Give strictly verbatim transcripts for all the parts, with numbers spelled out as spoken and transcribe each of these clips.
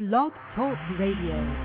Blog Talk Radio.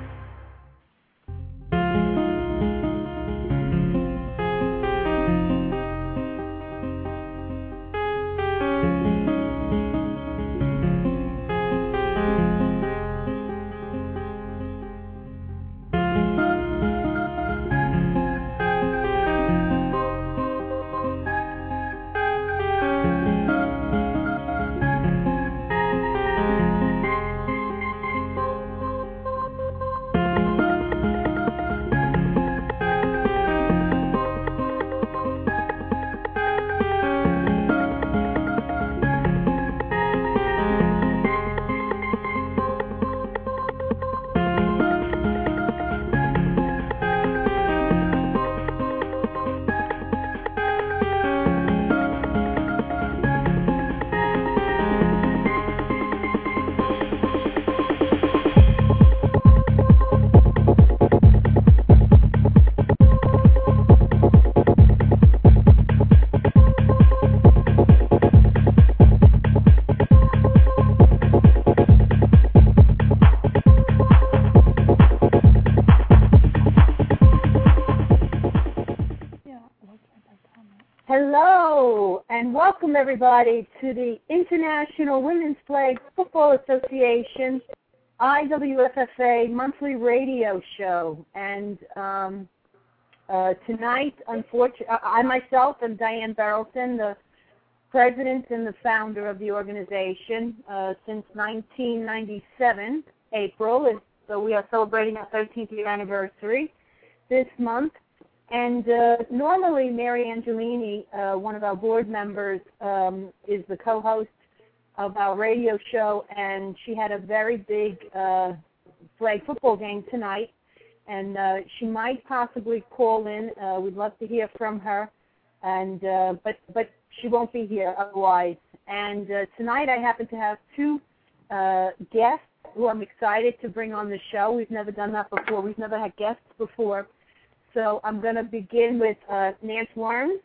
Hello, and welcome everybody to the International Women's Flag Football Association I W F F A monthly radio show. And um, uh, tonight, unfortunately, I myself am Diane Barrelton, the president and the founder of the organization uh, since nineteen ninety-seven, April. So we are celebrating our thirteenth year anniversary this month. And uh, normally, Mary Angelini, uh, one of our board members, um, is the co-host of our radio show, and she had a very big uh, flag football game tonight, and uh, she might possibly call in. Uh, we'd love to hear from her, and uh, but but she won't be here otherwise. And uh, tonight, I happen to have two uh, guests who I'm excited to bring on the show. We've never done that before. We've never had guests before. So I'm going to begin with uh, Nance Werns.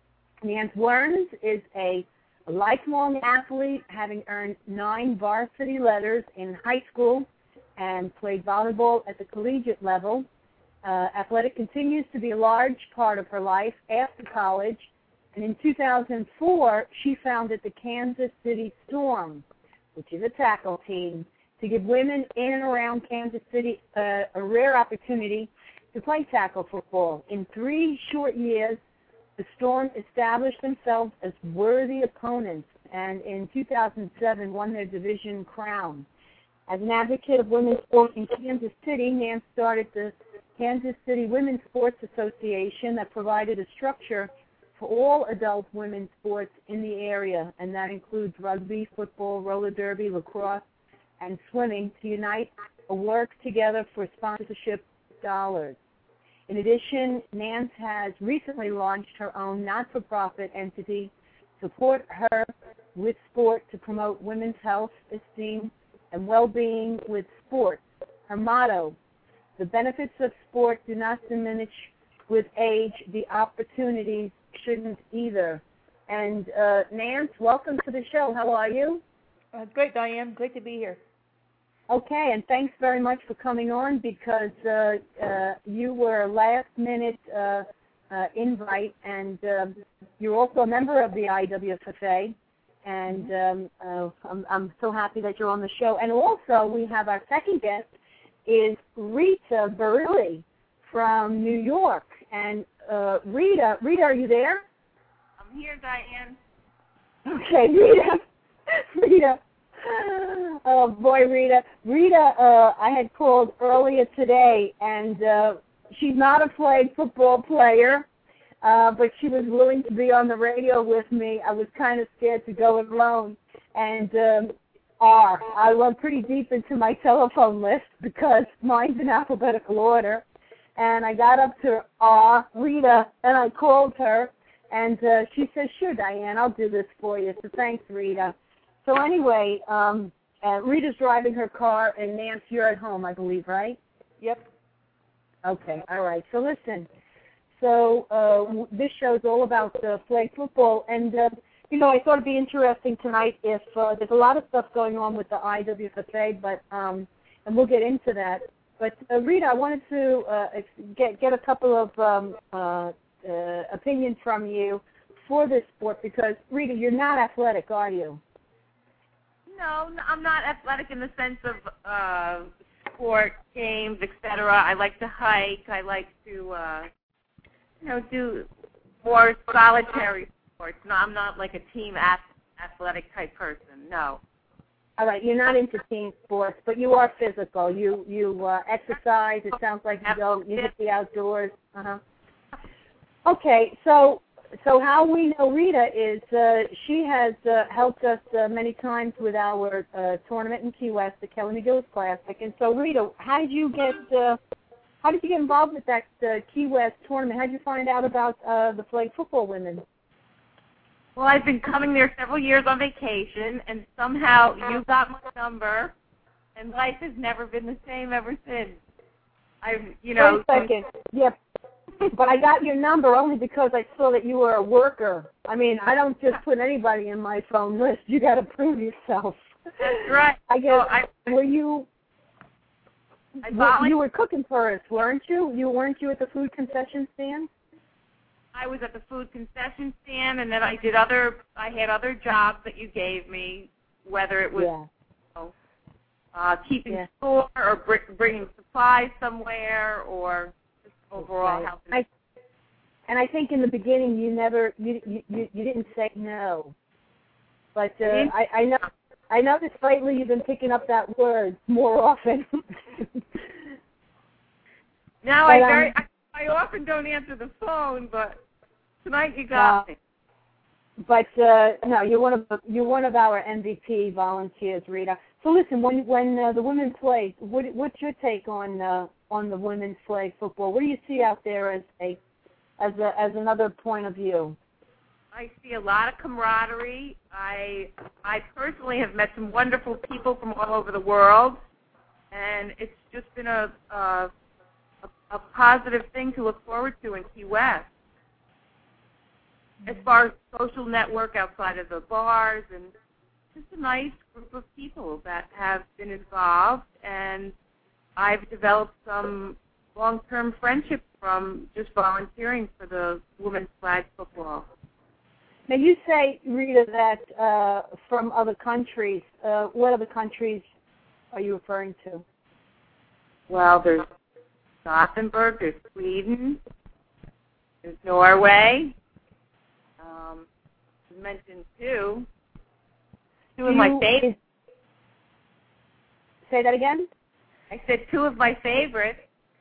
Nance Werns is a lifelong athlete, having earned nine varsity letters in high school and played volleyball at the collegiate level. Uh, athletic continues to be a large part of her life after college. And in two thousand four, she founded the Kansas City Storm, which is a tackle team, to give women in and around Kansas City uh, a rare opportunity to play tackle football. In three short years, the Storm established themselves as worthy opponents, and in two thousand seven won their division crown. As an advocate of women's sports in Kansas City, Nance started the Kansas City Women's Sports Association that provided a structure for all adult women's sports in the area, and that includes rugby, football, roller derby, lacrosse, and swimming, to unite or work together for sponsorship dollars. In addition, Nance has recently launched her own not-for-profit entity to support her with sport to promote women's health, esteem, and well-being with sports. Her motto, the benefits of sport do not diminish with age, the opportunities shouldn't either. And uh, Nance, welcome to the show. How are you? Uh, great, Diane. Great to be here. Okay, and thanks very much for coming on, because uh, uh, you were a last-minute uh, uh, invite, and uh, you're also a member of the I W F F A, and um, uh, I'm, I'm so happy that you're on the show. And also, we have our second guest is Rita Barilli from New York. And uh, Rita, Rita, are you there? I'm here, Diane. Okay, Rita, Rita. Oh, boy, Rita. Rita, uh, I had called earlier today, and uh, she's not a flag football player, uh, but she was willing to be on the radio with me. I was kind of scared to go it alone. And um, R, I went pretty deep into my telephone list because mine's in alphabetical order. And I got up to R, Rita, and I called her, and uh, she said, sure, Diane, I'll do this for you. So thanks, Rita. So anyway, um, uh, Rita's driving her car, and Nance, you're at home, I believe, right? Yep. Okay, all right. So listen, so uh, this show is all about uh, flag football, and uh, you know, I thought it'd be interesting tonight if uh, there's a lot of stuff going on with the I W F A, but um, and we'll get into that. But uh, Rita, I wanted to uh, get get a couple of um, uh, uh, opinions from you for this sport because Rita, you're not athletic, are you? No, I'm not athletic in the sense of uh, sport, games, et cetera. I like to hike. I like to, uh, you know, do more solitary sports. No, I'm not like a team ath- athletic type person. No. All right, you're not into team sports, but you are physical. You you uh, exercise. It sounds like you go, you hit the outdoors. Uh huh. Okay, so. So how we know Rita is uh, she has uh, helped us uh, many times with our uh, tournament in Key West, the Kelly McGillis Classic. And so Rita, how did you get uh, how did you get involved with that uh, Key West tournament? How did you find out about uh, the flag football women? Well, I've been coming there several years on vacation, and somehow you got my number, and life has never been the same ever since. I've, you know. Wait a second. Yep. But I got your number only because I saw that you were a worker. I mean, I don't just put anybody in my phone list. You got to prove yourself. That's right. I guess. So I, were you? I were, you were cooking for us, weren't you? You weren't you at the food concession stand? I was at the food concession stand, and then I did other. I had other jobs that you gave me, whether it was yeah. you know, uh, keeping yeah. store or br- bringing supplies somewhere, or overall right. helping. I, and I think in the beginning you never you you, you didn't say no, but uh, I, I know I noticed lately you've been picking up that word more often. now but, I very um, I, I often don't answer the phone, but tonight you got uh, me. But uh, no, you're one of you're one of our M V P volunteers, Rita. So listen, when when uh, the women play, what, what's your take on uh, on the women's flag football? What do you see out there as a as a as another point of view? I see a lot of camaraderie. I I personally have met some wonderful people from all over the world, and it's just been a a, a, a positive thing to look forward to in Key West. As far as social network outside of the bars, and just a nice group of people that have been involved, and I've developed some long-term friendships from just volunteering for the women's flag football. Now you say, Rita, that uh, from other countries. Uh, what other countries are you referring to? Well, there's Gothenburg, there's Sweden, there's Norway. Um, you mentioned two. Two of you, my favorites. Say that again? I said two of my favorites.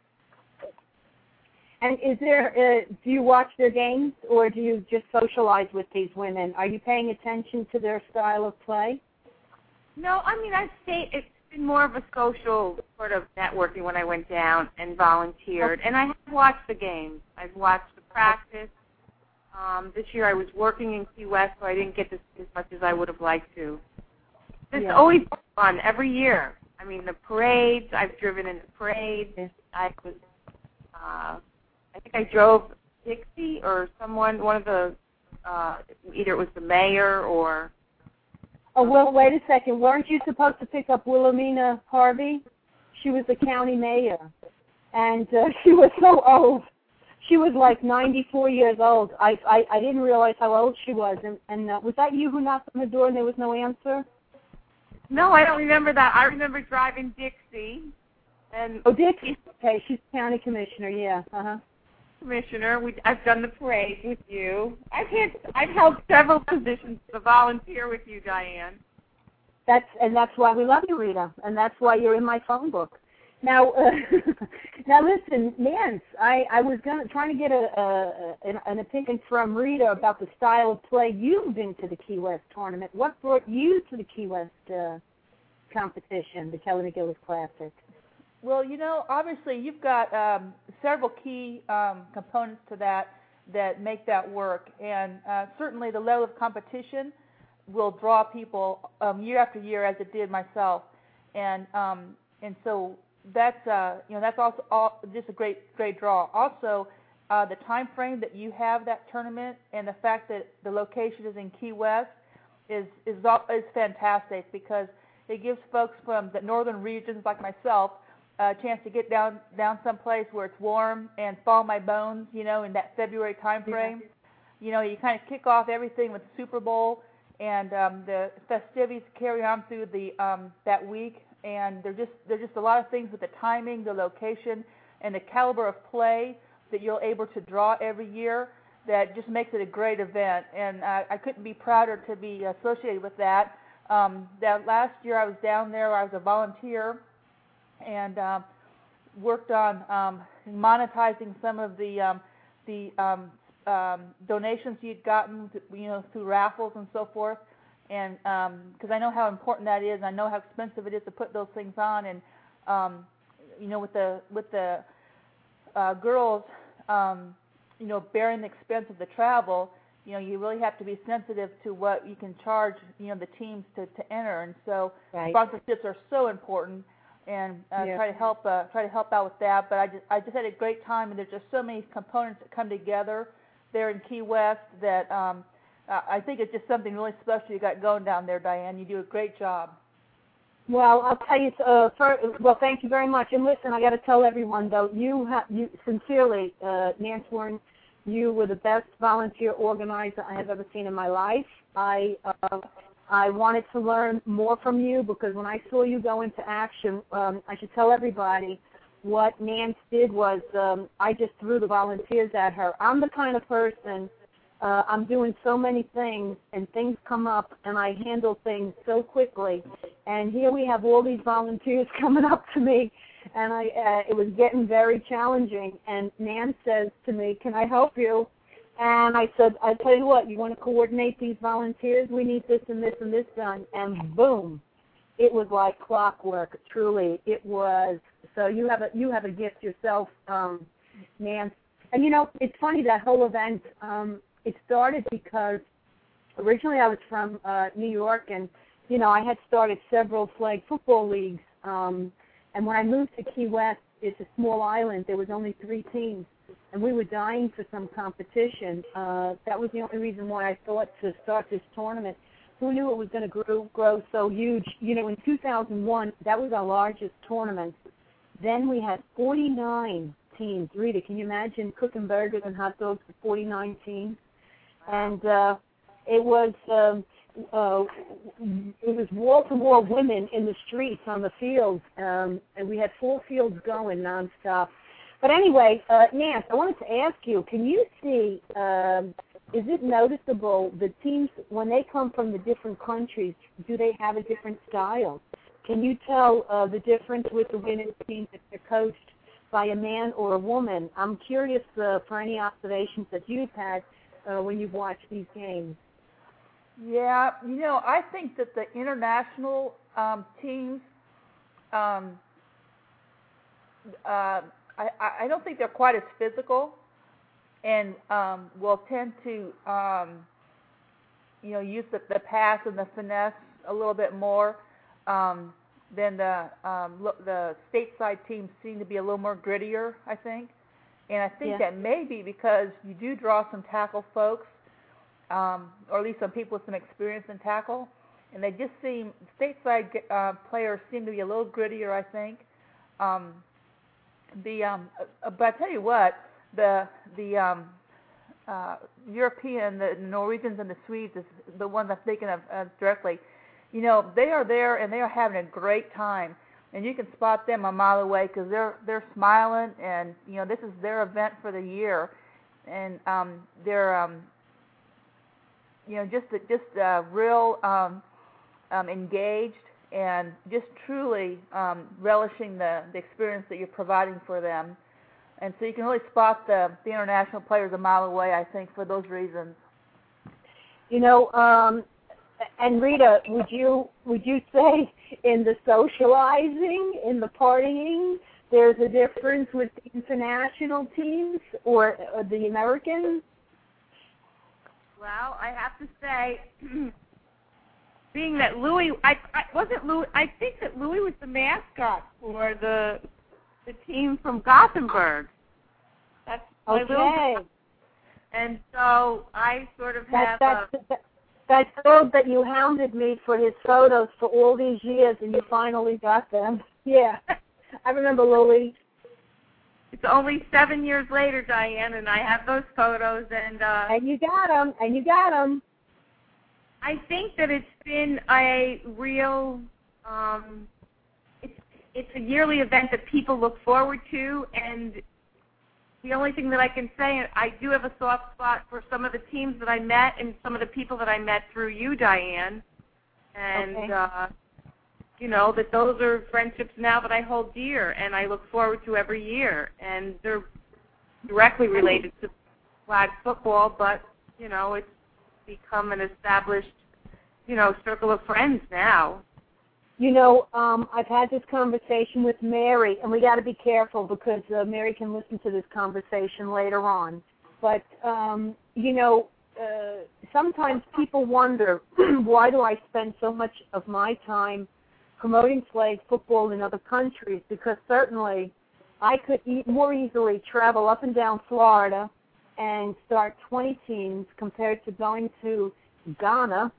And is there? Uh, do you watch their games, or do you just socialize with these women? Are you paying attention to their style of play? No, I mean, I've stayed, it's been more of a social sort of networking when I went down and volunteered. Okay. And I have watched the games. I've watched the practice. Um, this year I was working in Key West, so I didn't get to see as much as I would have liked to. It's yeah. always fun every year. I mean, the parades, I've driven in the parades. I was, uh, I think I drove Dixie or someone, one of the, uh, either it was the mayor or... Oh, well, wait a second. Weren't you supposed to pick up Wilhelmina Harvey? She was the county mayor, and uh, she was so old. She was like ninety-four years old. I I, I didn't realize how old she was. And, and uh, was that you who knocked on the door and there was no answer? No, I don't remember that. I remember driving Dixie. And oh, Dixie. Okay, she's county commissioner. Yeah. Uh huh. Commissioner. We, I've done the parade with you. I've had I've held several positions to volunteer with you, Diane. That's and that's why we love you, Rita, and that's why you're in my phone book. Now, uh, now listen, Nance. I, I was gonna trying to get a, a an, an opinion from Rita about the style of play. You've been to the Key West tournament. What brought you to the Key West uh, competition, the Kelly McGillis Classic? Well, you know, obviously you've got um, several key um, components to that that make that work, and uh, certainly the level of competition will draw people um, year after year, as it did myself, and um, and so. That's uh, you know that's also all, just a great great draw. Also, uh, the time frame that you have that tournament and the fact that the location is in Key West is is is fantastic, because it gives folks from the northern regions like myself a chance to get down down someplace where it's warm and thaw my bones, you know, in that February time frame. Yeah. You know, you kind of kick off everything with Super Bowl, and um, the festivities carry on through the um, that week. And there's just there's just a lot of things with the timing, the location, and the caliber of play that you're able to draw every year that just makes it a great event. And I, I couldn't be prouder to be associated with that. Um, that last year I was down there, I was a volunteer, and um, worked on um, monetizing some of the um, the um, um, donations you'd gotten, to, you know, through raffles and so forth. And because um, I know how important that is, and I know how expensive it is to put those things on, and um, you know, with the with the uh, girls, um, you know, bearing the expense of the travel, you know, you really have to be sensitive to what you can charge, you know, the teams to, to enter, and so right. sponsorships are so important, and uh, yeah. try to help uh, try to help out with that. But I just I just had a great time, and there's just so many components that come together there in Key West that. Um, Uh, I think it's just something really special you got going down there, Diane. You do a great job. Well, I'll tell you. Uh, for, well, thank you very much. And listen, I got to tell everyone though, you, ha- you sincerely, uh, Nance Warren, you were the best volunteer organizer I have ever seen in my life. I uh, I wanted to learn more from you, because when I saw you go into action, um, I should tell everybody what Nance did was um, I just threw the volunteers at her. I'm the kind of person. Uh, I'm doing so many things, and things come up, and I handle things so quickly. And here we have all these volunteers coming up to me, and I uh, it was getting very challenging. And Nan says to me, "Can I help you?" And I said, "I tell you what, you want to coordinate these volunteers? We need this and this and this done." And boom, it was like clockwork. Truly, it was. So you have a you have a gift yourself, um, Nan. And you know, it's funny, that whole event. Um, It started because originally I was from uh, New York, and, you know, I had started several flag football leagues. Um, and when I moved to Key West, it's a small island. There was only three teams, and we were dying for some competition. Uh, that was the only reason why I thought to start this tournament. Who knew it was going to grow, grow so huge? You know, in two thousand one, that was our largest tournament. Then we had forty-nine teams. Rita, can you imagine cooking burgers and hot dogs for forty-nine teams? And uh, it was um, uh, it was wall-to-wall women in the streets on the fields, um, and we had four fields going nonstop. But anyway, uh, Nance, I wanted to ask you: can you see? Um, is it noticeable the teams when they come from the different countries? Do they have a different style? Can you tell uh, the difference with the women's teams if they're coached by a man or a woman? I'm curious uh, for any observations that you've had. Uh, when you've watched these games? Yeah, you know, I think that the international um, teams, um, uh, I, I don't think they're quite as physical, and um, will tend to, um, you know, use the, the pass and the finesse a little bit more um, than the um, the stateside teams seem to be a little more grittier, I think. And I think yeah. that may be because you do draw some tackle folks, um, or at least some people with some experience in tackle, and they just seem, stateside uh, players seem to be a little grittier, I think. Um, the um, uh, but I tell you what, the the um, uh, European, the Norwegians and the Swedes is the ones I'm thinking of uh, directly. You know, they are there and they are having a great time. And you can spot them a mile away because they're they're smiling, and you know this is their event for the year, and um, they're um, you know just just uh, real um, um, engaged and just truly um, relishing the, the experience that you're providing for them, and so you can really spot the the international players a mile away, I think, for those reasons. You know. Um And Rita, would you would you say in the socializing, in the partying, there's a difference with the international teams or, or the Americans? Well, I have to say, being that Louis, I, I wasn't Louis. I think that Louis was the mascot for the the team from Gothenburg. That's Okay. My little, and so I sort of have that, a, that, that dog that you hounded me for his photos for all these years, and you finally got them. Yeah, I remember Lily. It's only seven years later, Diane, and I have those photos, and uh, and you got them, and you got them. I think that it's been a real, um, it's it's a yearly event that people look forward to, and the only thing that I can say, I do have a soft spot for some of the teams that I met and some of the people that I met through you, Diane, and okay. uh, you know, that those are friendships now that I hold dear and I look forward to every year, and they're directly related to flag football, but, you know, it's become an established, you know, circle of friends now. You know, um, I've had this conversation with Mary, and we got to be careful because uh, Mary can listen to this conversation later on. But, um, you know, uh, sometimes people wonder, why do I spend so much of my time promoting flag football in other countries? Because certainly I could e- more easily travel up and down Florida and start twenty teams compared to going to Ghana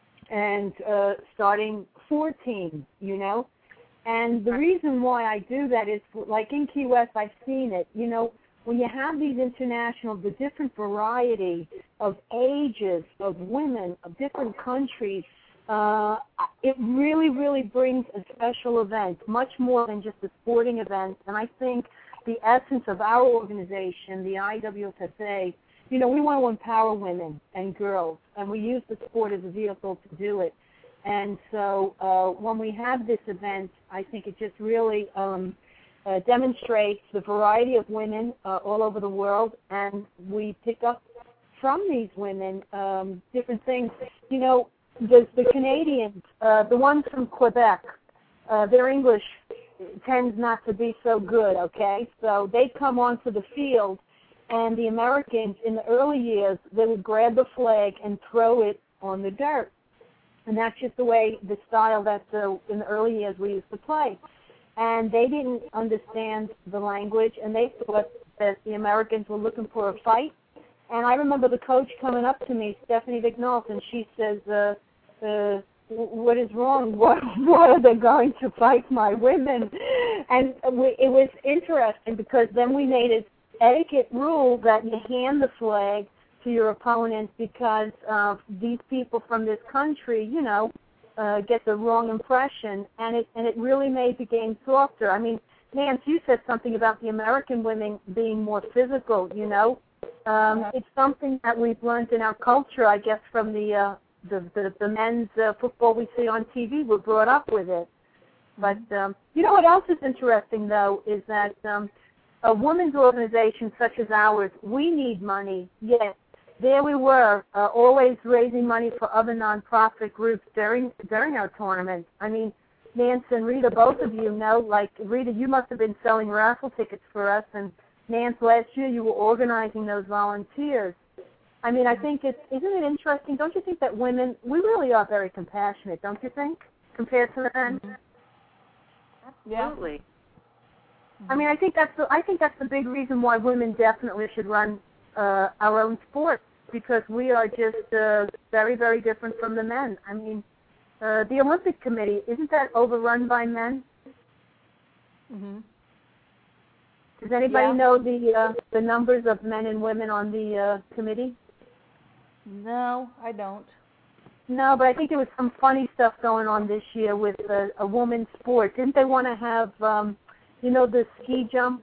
and uh, starting four teams, you know. And the reason why I do that is, like in Key West, I've seen it, you know, when you have these international, the different variety of ages, of women, of different countries, uh, it really, really brings a special event, much more than just a sporting event. And I think the essence of our organization, the I W F F A, you know, we want to empower women and girls, and we use the sport as a vehicle to do it. And so uh, when we have this event, I think it just really um, uh, demonstrates the variety of women uh, all over the world, and we pick up from these women um, different things. You know, the, the Canadians, uh, the ones from Quebec, uh, their English tends not to be so good, okay? So they come onto the field, and the Americans, in the early years, they would grab the flag and throw it on the dirt. And that's just the way, the style that uh, in the early years we used to play. And they didn't understand the language, and they thought that the Americans were looking for a fight. And I remember the coach coming up to me, Stephanie Vignault, and she says, uh, uh, what is wrong? Why, why are they going to fight my women? And we, it was interesting because then we made an etiquette rule that you hand the flag to your opponent because uh, these people from this country, you know, uh, get the wrong impression, and it and it really made the game softer. I mean, Nance, you said something about the American women being more physical, you know. Um, it's something that we've learned in our culture, I guess, from the uh, the, the, the men's uh, football we see on T V. We're brought up with it. But um, you know what else is interesting, though, is that um, a women's organization such as ours, we need money, yet there we were, uh, always raising money for other nonprofit groups during during our tournaments. I mean, Nance and Rita, both of you know, like, Rita, you must have been selling raffle tickets for us, and Nance, last year you were organizing those volunteers. I mean, I think it's, isn't it interesting? Don't you think that women, we really are very compassionate, don't you think, compared to the men? Absolutely. I mean, I think that's the, I think that's the big reason why women definitely should run uh, our own sport, because we are just uh, very, very different from the men. I mean, uh, the Olympic Committee, isn't that overrun by men? Mm-hmm. Does anybody Yeah. know the uh, the numbers of men and women on the uh, committee? No, I don't. No, but I think there was some funny stuff going on this year with uh, a women's sport. Didn't they want to have, um, you know, the ski jump?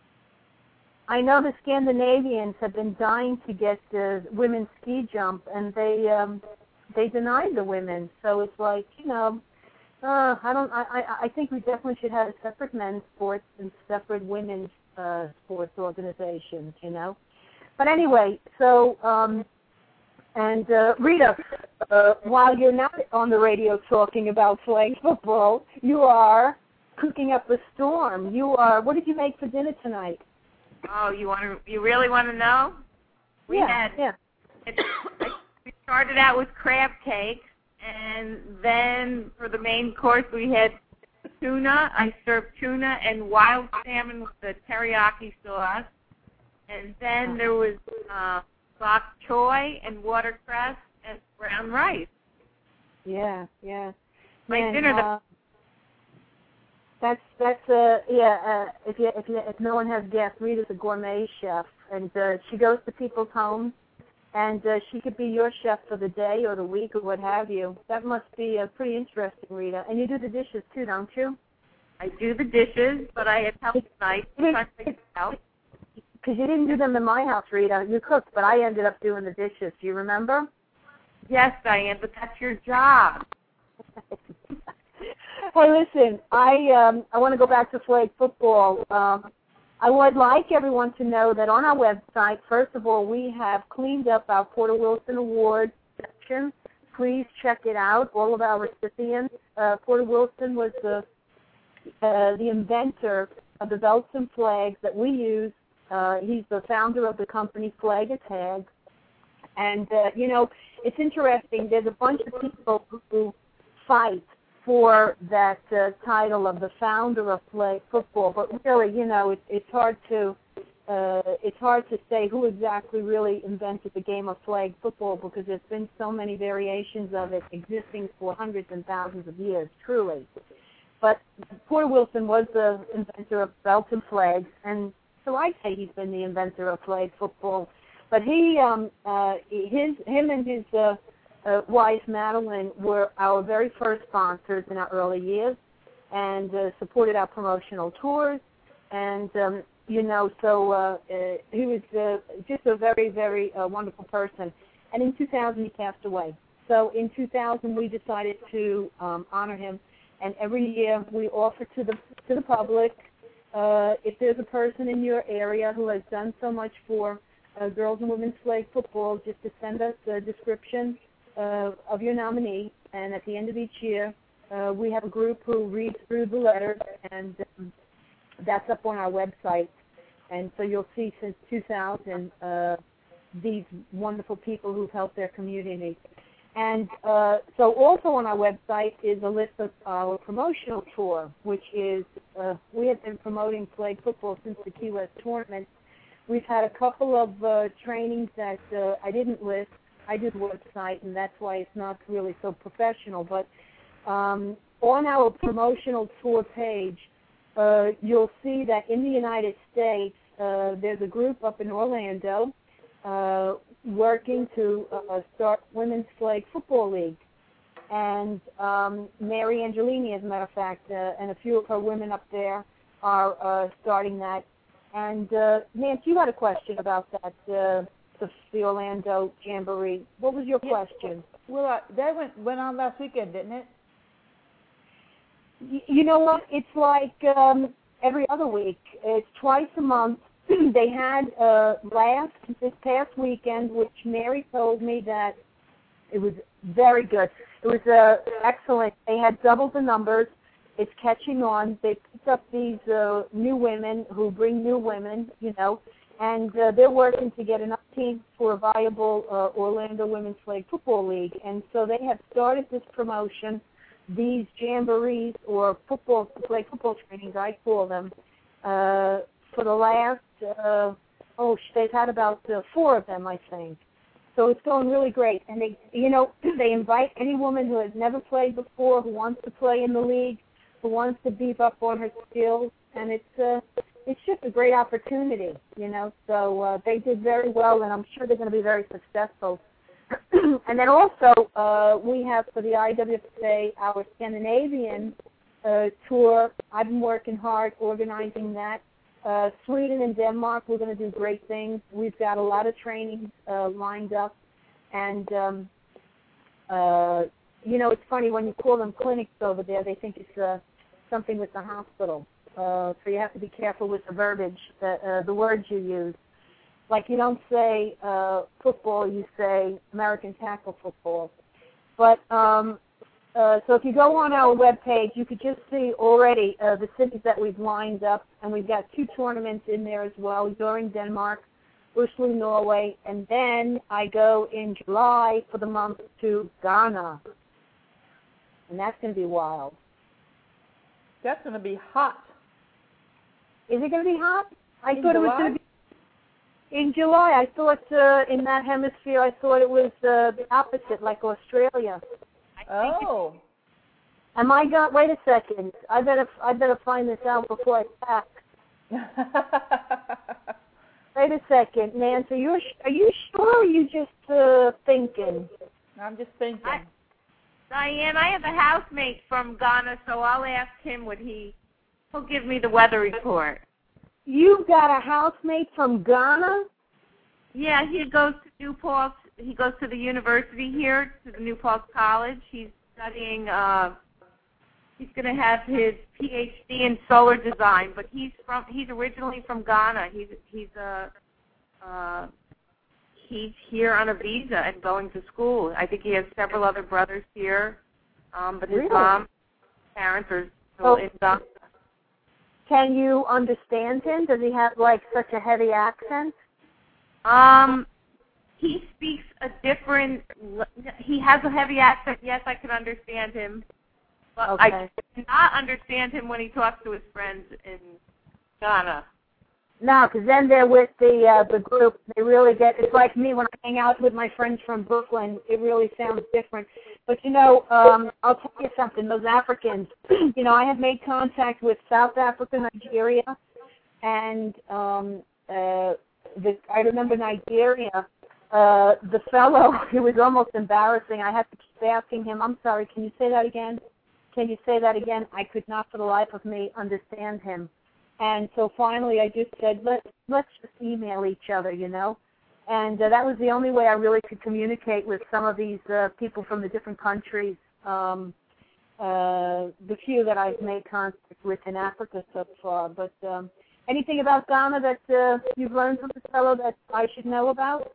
I know the Scandinavians have been dying to get the women's ski jump, and they um, they denied the women. So it's like, you know, uh, I don't. I, I I think we definitely should have a separate men's sports and separate women's uh, sports organizations. You know, but anyway, so um, and uh, Rita, uh, while you're not on the radio talking about flag football, you are cooking up a storm. You are. What did you make for dinner tonight? Oh, you want to? You really want to know? We yeah, had. Yeah. It, we started out with crab cakes, and then for the main course we had tuna. I served tuna and wild salmon with the teriyaki sauce, And then there was uh, bok choy and watercress and brown rice. Yeah, yeah. My And, dinner. The- uh, that's that's uh yeah. Uh, if you if you if no one has guessed, Rita's a gourmet chef, and uh, she goes to people's homes, and uh, she could be your chef for the day or the week or what have you. That must be uh, pretty interesting, Rita. And you do the dishes too, don't you? I do the dishes, but I had help tonight to try to figure it out. Because you didn't do them in my house, Rita. You cooked, but I ended up doing the dishes. Do you remember? Yes, Diane, but that's your job. Hey, listen, I um, I want to go back to flag football. Um, I would like everyone to know that on our website, first of all, we have cleaned up our Porter Wilson Award section. Please check it out. All of our recipients. Uh, Porter Wilson was the uh, the inventor of the belts and flags that we use. Uh, he's the founder of the company Flag and Tag. And, uh, you know, it's interesting. There's a bunch of people who fight for that uh, title of the founder of flag football. But really, you know, it, it's hard to uh, it's hard to say who exactly really invented the game of flag football because there's been so many variations of it existing for hundreds and thousands of years, truly. But Porter Wilson was the inventor of belts and flags, and so I'd say he's been the inventor of flag football. But he, um, uh, his, him and his uh, uh, wife Madeline were our very first sponsors in our early years, and uh, supported our promotional tours. And um, you know, so uh, uh, he was uh, just a very, very uh, wonderful person. And in two thousand, he passed away. So in two thousand, we decided to um, honor him. And every year we offer to the to the public, uh, if there's a person in your area who has done so much for uh, girls and women's flag football, just to send us a description uh, of your nominee. And at the end of each year, uh, we have a group who reads through the letters, and um, that's up on our website. And so you'll see since two thousand uh, these wonderful people who've helped their community. And uh, so also on our website is a list of our promotional tour, which is, uh, we have been promoting flag football since the Key West tournament. We've had a couple of uh, trainings that uh, I didn't list. I did the website, and that's why it's not really so professional. But um, on our promotional tour page, uh, you'll see that in the United States, uh, there's a group up in Orlando uh, working to uh, start Women's Flag Football League. And um, Mary Angelini, as a matter of fact, uh, and a few of her women up there are uh, starting that. And uh, Nancy, you had a question about that, uh, the, the Orlando Jamboree. What was your question? Well, uh, that went went on last weekend, didn't it? Y- you know what? It's like um, every other week. It's twice a month. They had uh, last, this past weekend, which Mary told me that it was very good. It was uh, excellent. They had doubled the numbers. It's catching on. They picked up these uh, new women who bring new women, you know, and uh, they're working to get enough teams for a viable uh, Orlando Women's Flag Football League. And so they have started this promotion, these jamborees or football, flag football trainings, I call them, uh, for the last, uh, oh, they've had about uh, four of them, I think. So it's going really great. And they, you know, they invite any woman who has never played before, who wants to play in the league, who wants to beef up on her skills, and it's uh, it's just a great opportunity, you know. So uh, they did very well, and I'm sure they're going to be very successful. And then also uh, we have for the I W F A our Scandinavian uh, tour. I've been working hard organizing that. Uh, Sweden and Denmark, we're going to do great things. We've got a lot of trainings uh, lined up, and um, uh, you know, it's funny when you call them clinics over there, they think it's uh, something with the hospital. Uh, so you have to be careful with the verbiage, the, uh, the words you use. Like you don't say uh, football, you say American tackle football. But um, uh, so if you go on our webpage, you could just see already uh, the cities that we've lined up, and we've got two tournaments in there as well, during Denmark, Oslo, Norway, and then I go in July for the month to Ghana, and that's going to be wild. That's going to be hot. Is it going to be hot? I In thought it was July? going to be. In July, I thought uh, in that hemisphere, I thought it was uh, the opposite, like Australia. Oh. Am I got? Wait a second. I better I better find this out before I pack. Wait a second, Nancy. You're are you sure? Or are you just uh, thinking? I'm just thinking. I, Diane, I have a housemate from Ghana, so I'll ask him what he. He'll give me the weather report. You've got a housemate from Ghana? Yeah, he goes to New Paltz. He goes to the university here, to the New Paltz College. He's studying. Uh, he's going to have his P H D in solar design, but he's from. He's originally from Ghana. He's he's a. Uh, he's here on a visa and going to school. I think he has several other brothers here, um, but his really? mom, parents are still Oh. in Ghana. Can you understand him? Does he have like such a heavy accent? Um, he speaks a different. He has a heavy accent. Yes, I can understand him, but Okay. I cannot understand him when he talks to his friends in Ghana. No, because then they're with the uh, the group. They really get. It's like me when I hang out with my friends from Brooklyn. It really sounds different. But you know, um, I'll tell you something. Those Africans. You know, I have made contact with South Africa, Nigeria, and um, uh, the, I remember Nigeria. Uh, the fellow, it was almost embarrassing. I had to keep asking him. I'm sorry. Can you say that again? Can you say that again? I could not, for the life of me, understand him. And so finally I just said, Let, let's just email each other, you know. And uh, that was the only way I really could communicate with some of these uh, people from the different countries, um, uh, the few that I've made contact with in Africa so far. But um, anything about Ghana that uh, you've learned from this fellow that I should know about?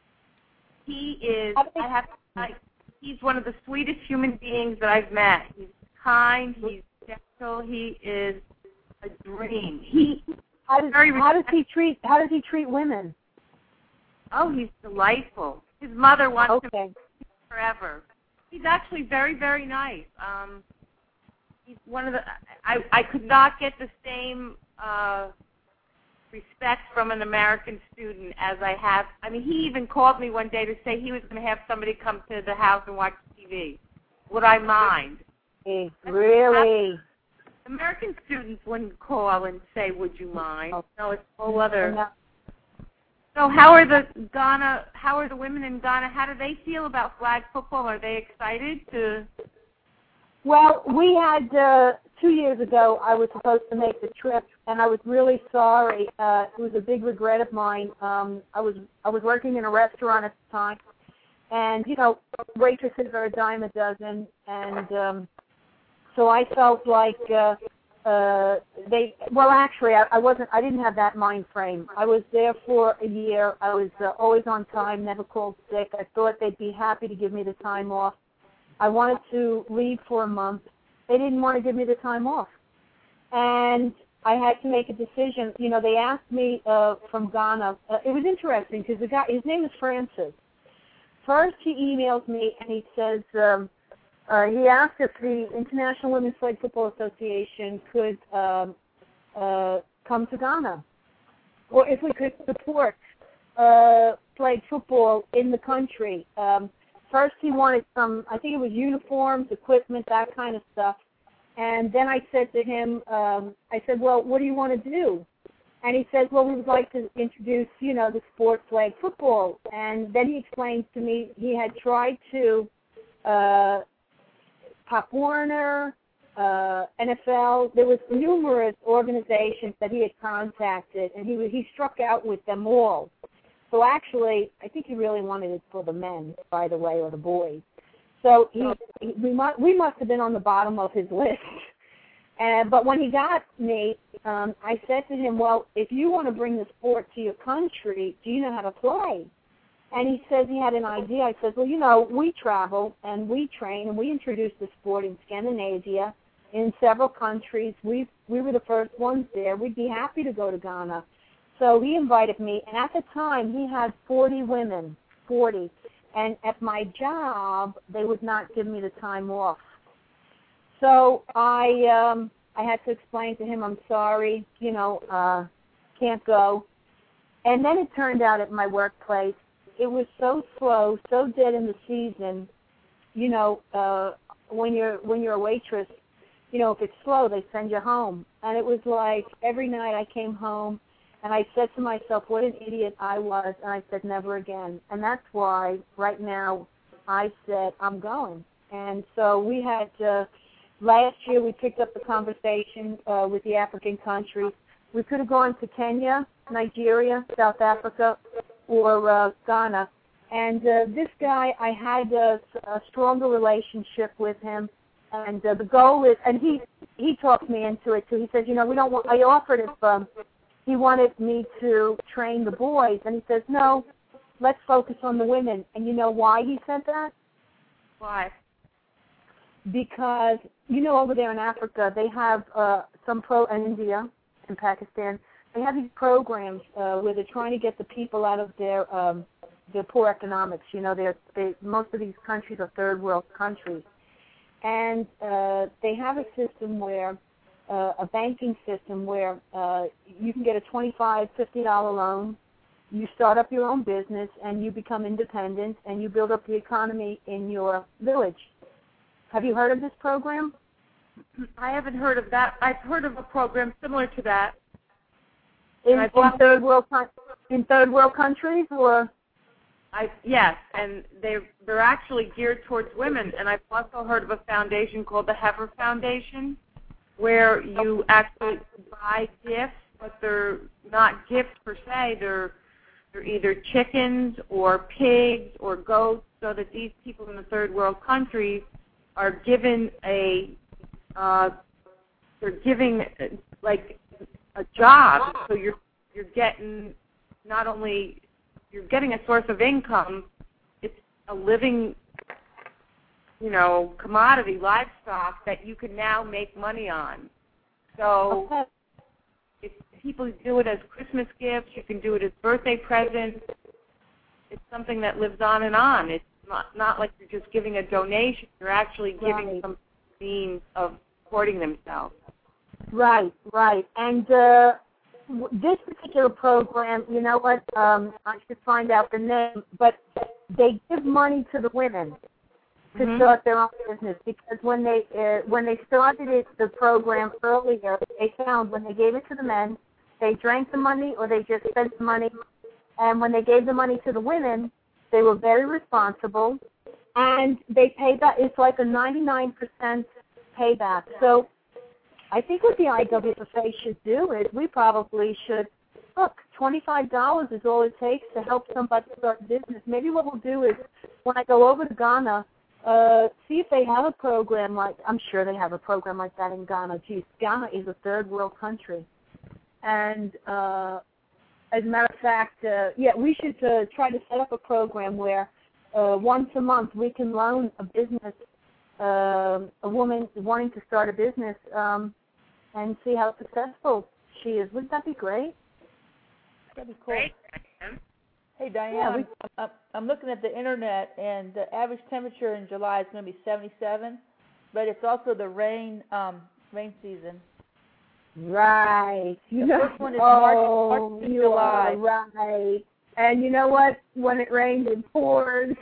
He is, I have to say, he's one of the sweetest human beings that I've met. He's kind, he's gentle, he is a dream. He How does, very how does he treat How does he treat women? Oh, he's delightful. His mother wants Okay. him forever. He's actually very, very nice. Um, he's one of the. I I could not get the same uh, respect from an American student as I have. I mean, he even called me one day to say he was going to have somebody come to the house and watch T V. Would I mind? Hey, really? American students wouldn't call and say, "Would you mind?" No, it's a whole other. No. So, how are the Ghana? How are the women in Ghana? How do they feel about flag football? Are they excited to? Well, we had uh, two years ago. I was supposed to make the trip, and I was really sorry. Uh, it was a big regret of mine. Um, I was I was working in a restaurant at the time, and you know, waitresses are a dime a dozen, and um, so I felt like uh, uh, they. Well, actually, I, I wasn't. I didn't have that mind frame. I was there for a year. I was uh, always on time, never called sick. I thought they'd be happy to give me the time off. I wanted to leave for a month. They didn't want to give me the time off. And I had to make a decision. You know, they asked me uh, from Ghana. Uh, it was interesting because the guy, his name is Francis. First, he emails me and he says, um, uh, he asked if the International Women's Flag Football Association could um, uh, come to Ghana, or if we could support uh, flag football in the country. Um, First, he wanted some, I think it was uniforms, equipment, that kind of stuff. And then I said to him, um, I said, well, what do you want to do? And he said, well, we would like to introduce, you know, the sport flag football. And then he explained to me he had tried to, uh, Pop Warner, uh, N F L, there was numerous organizations that he had contacted, and he was, he struck out with them all. So actually, I think he really wanted it for the men, by the way, or the boys. So he, he we must we must have been on the bottom of his list. And but when he got me, um, I said to him, "Well, if you want to bring the sport to your country, do you know how to play?" And he says he had an idea. I said, "Well, you know, we travel and we train and we introduce the sport in Scandinavia, in several countries. We we were the first ones there. We'd be happy to go to Ghana." So he invited me, and at the time he had forty women, forty. And at my job, they would not give me the time off. So I um, I had to explain to him, I'm sorry, you know, uh, can't go. And then it turned out at my workplace, it was so slow, so dead in the season. You know, uh, when you're when you're a waitress, you know, if it's slow, they send you home. And it was like every night I came home, and I said to myself, what an idiot I was, and I said, never again. And that's why right now I said, I'm going. And so we had, uh, last year we picked up the conversation uh, with the African countries. We could have gone to Kenya, Nigeria, South Africa, or uh, Ghana. And uh, this guy, I had a, a stronger relationship with him. And uh, the goal is, and he he talked me into it too. He says, you know, we don't want, I offered if um, he wanted me to train the boys. And he says, no, let's focus on the women. And you know why he said that? Why? Because, you know, over there in Africa, they have uh, some pro, in India and Pakistan, they have these programs uh, where they're trying to get the people out of their um, their poor economics. You know, they're, they, most of these countries are third world countries. And uh, they have a system where, uh, a banking system where uh, you can get a twenty-five dollars, fifty dollars loan, you start up your own business, and you become independent, and you build up the economy in your village. Have you heard of this program? I haven't heard of that. I've heard of a program similar to that. In, in third world in third world countries, or? I yes, and they they're actually geared towards women. And I've also heard of a foundation called the Heifer Foundation, where you actually buy gifts, but they're not gifts per se. They're they're either chickens or pigs or goats, so that these people in the third world countries are given a uh, they're giving uh, like a job. So you're you're getting not only you're getting a source of income, it's a living, you know, commodity, livestock that you can now make money on. So okay. if people do it as Christmas gifts, you can do it as birthday presents. It's something that lives on and on. It's not, not like you're just giving a donation. You're actually giving Right. some means of supporting themselves. Right, right. And uh, w- this particular program, you know what, um, I should find out the name, but they give money to the women to Mhm. start their own business, because when they uh, when they started it, the program earlier, they found when they gave it to the men, they drank the money or they just spent the money, and when they gave the money to the women, they were very responsible, and they paid back. It's like a ninety-nine percent payback. So I think what the I W F A should do is we probably should, look, twenty-five dollars is all it takes to help somebody start a business. Maybe what we'll do is when I go over to Ghana, uh, see if they have a program like, I'm sure they have a program like that in Ghana. Geez, Ghana is a third world country. And uh, as a matter of fact, uh, yeah, we should uh, try to set up a program where uh, once a month we can loan a business, uh, a woman wanting to start a business, um, and see how successful she is. Wouldn't that be great? That'd be cool. Great. Hey, Diane, Yeah, we- I'm, I'm, I'm looking at the internet, and the average temperature in July is going to be seventy-seven, but it's also the rain um, rain season. Right. You The know, first one is March- oh, March to you July. are right. And you know what? When it rains, it pours.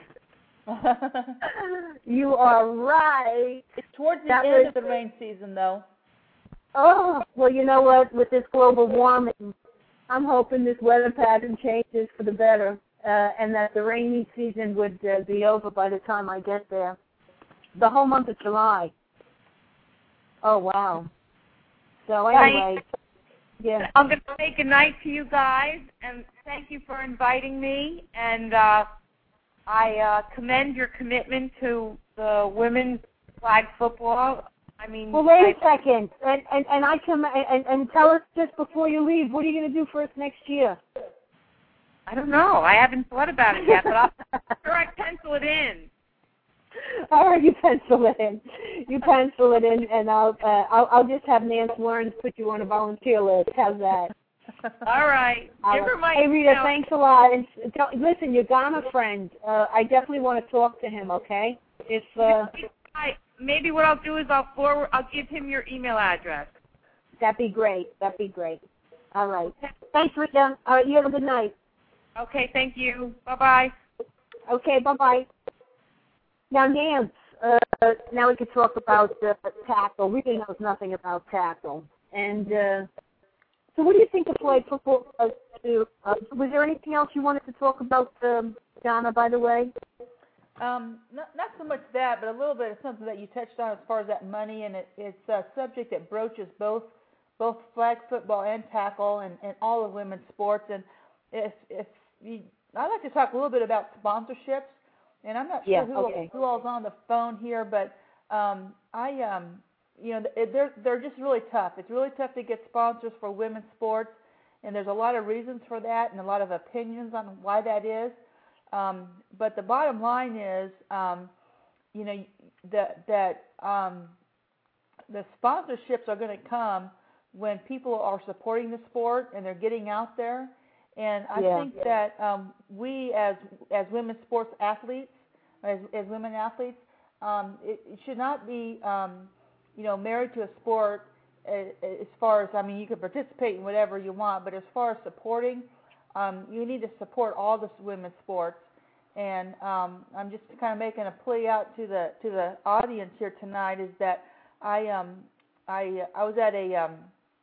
You are right. It's towards the That end was- of the rain season, though. Oh, well, you know what? With this global warming, I'm hoping this weather pattern changes for the better, uh, and that the rainy season would uh, be over by the time I get there. The whole month of July. Oh, wow. So anyway, yeah. I'm going to say good night to you guys, and thank you for inviting me. And uh, I uh, commend your commitment to the women's flag football. I mean, Well, wait I, a second, and and and I come and, and tell us just before you leave. What are you going to do for us next year? I don't know. I haven't thought about it yet, but I'll sure I pencil it in. All right, you pencil it in. You pencil it in, and I'll uh, I'll, I'll just have Nancy Lawrence put you on a volunteer list. How's that? All right. Give her my Hey, Rita, email. thanks a lot. And s- don't, listen, your Ghana friend, uh, I definitely want to talk to him. Okay, if uh, I, maybe what I'll do is I'll forward. I'll give him your email address. that'd be great. That'd be great. All right. Thanks, Rita. All right, you have a good night. Okay, thank you. Bye-bye. Okay, bye-bye. Now, Nance, uh, now we can talk about uh, tackle. Rita knows nothing about tackle. And uh, so what do you think of flag football does to, uh, was there anything else you wanted to talk about, um, Donna, by the way? Um, not, not so much that, but a little bit of something that you touched on as far as that money, and it, it's a subject that broaches both both flag football and tackle and, and all of women's sports. And if if you, I'd like to talk a little bit about sponsorships, and I'm not sure yeah, who okay. who all's on the phone here, but um, I um, you know it, they're they're just really tough. It's really tough to get sponsors for women's sports, and there's a lot of reasons for that and a lot of opinions on why that is. Um, but the bottom line is, um, you know, that that um, the sponsorships are going to come when people are supporting the sport and they're getting out there. And I yeah. think that um, we, as as women's sports athletes, as as women athletes, um, it, it should not be, um, you know, married to a sport. As, as far as I mean, you can participate in whatever you want, but as far as supporting. Um, you need to support all the women's sports, and um, I'm just kind of making a plea out to the to the audience here tonight. Is that I um I I was at a um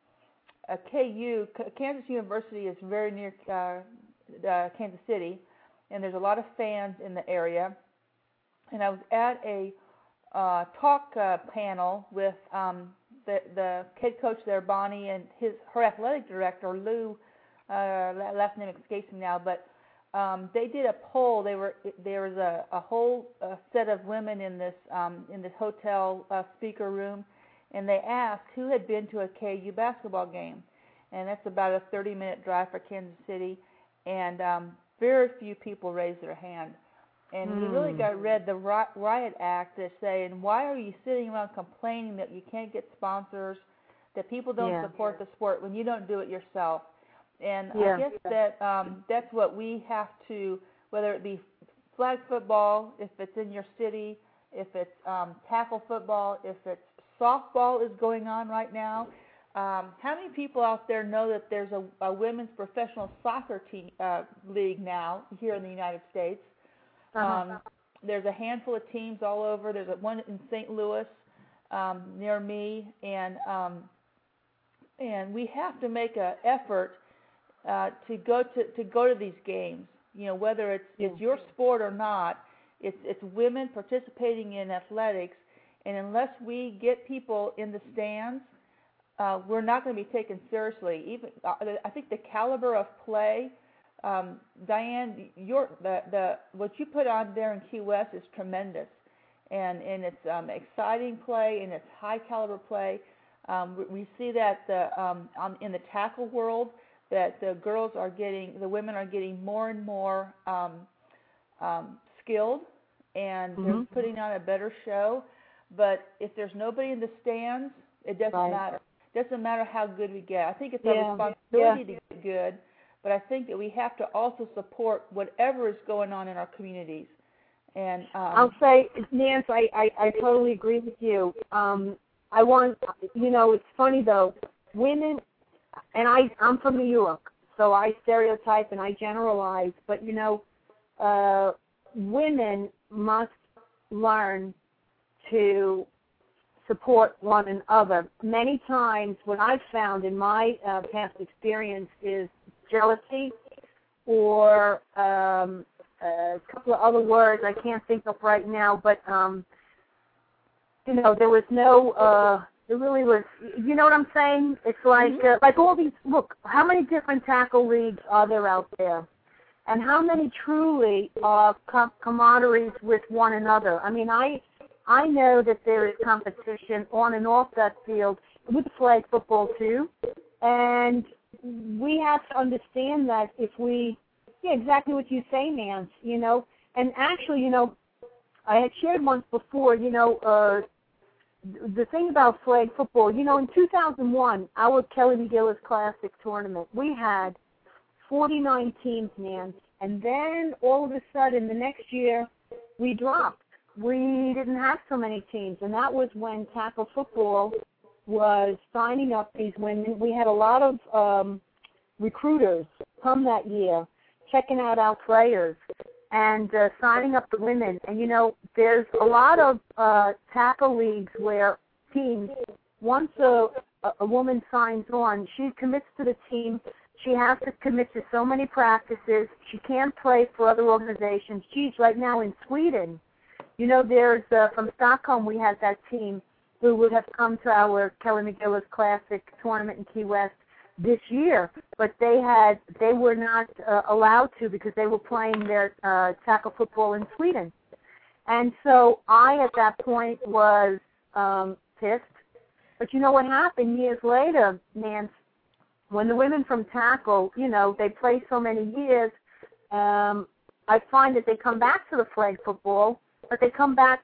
a K U Kansas University is very near uh, uh, Kansas City, and there's a lot of fans in the area, and I was at a uh, talk uh, panel with um, the the head coach there, Bonnie, and his her athletic director, Lou. Uh, last name escapes me now, but um, they did a poll. They were there was a, a whole uh, set of women in this um, in this hotel uh, speaker room, and they asked who had been to a K U basketball game, and that's about a thirty minute drive for Kansas City, and um, very few people raised their hand, and mm. you really got to read the Riot Act that's saying, why are you sitting around complaining that you can't get sponsors, that people don't yeah. support the sport when you don't do it yourself? And yeah. I guess that um, that's what we have to, whether it be flag football, if it's in your city, if it's um, tackle football, if it's softball is going on right now. Um, how many people out there know that there's a, a women's professional soccer team uh, league now here in the United States? Uh-huh. Um, there's a handful of teams all over. There's a, one in Saint Louis um, near me, and um, and we have to make an effort Uh, to go to to go to these games, you know, whether it's yeah. it's your sport or not, it's it's women participating in athletics, and unless we get people in the stands, uh, we're not going to be taken seriously. Even uh, I think the caliber of play, um, Diane, your the the what you put on there in Key West is tremendous, and and it's um, exciting play and it's high caliber play. Um, we, we see that the um, um, in the tackle world, that the girls are getting, the women are getting more and more um, um, skilled, and mm-hmm. they're putting on a better show. But if there's nobody in the stands, it doesn't right. matter. It doesn't matter how good we get. I think it's yeah. our responsibility yeah. to get good, but I think that we have to also support whatever is going on in our communities. And um, I'll say, Nance, I, I, I totally agree with you. Um, I want, you know, it's funny though, women. And I, I'm from New York, so I stereotype and I generalize. But, you know, uh, women must learn to support one another. Many times what I've found in my uh, past experience is jealousy or um, a couple of other words I can't think of right now. But, um, you know, there was no... Uh, It really was, you know what I'm saying? It's like, mm-hmm. uh, like all these, look, how many different tackle leagues are there out there? And how many truly are com- camaraderies with one another? I mean, I I know that there is competition on and off that field with flag football too. And we have to understand that if we, yeah, exactly what you say, Nance, you know. And actually, you know, I had shared once before, you know, uh, the thing about flag football, you know, in two thousand one, our Kelly McGillis Classic tournament, we had forty-nine teams, Nance, and then all of a sudden the next year we dropped. We didn't have so many teams, and that was when tackle football was signing up these women. We had a lot of um, recruiters come that year, checking out our players and uh, signing up the women. And, you know, there's a lot of uh, tackle leagues where teams, once a, a woman signs on, she commits to the team. She has to commit to so many practices. She can't play for other organizations. Geez, right now in Sweden, you know, there's, uh, from Stockholm, we had that team who would have come to our Kelly McGillis Classic tournament in Key West this year, but they had they were not uh, allowed to because they were playing their uh, tackle football in Sweden. And so I, at that point, was um, pissed. But you know what happened years later, Nance? When the women from tackle, you know, they play so many years, um, I find that they come back to the flag football, but they come back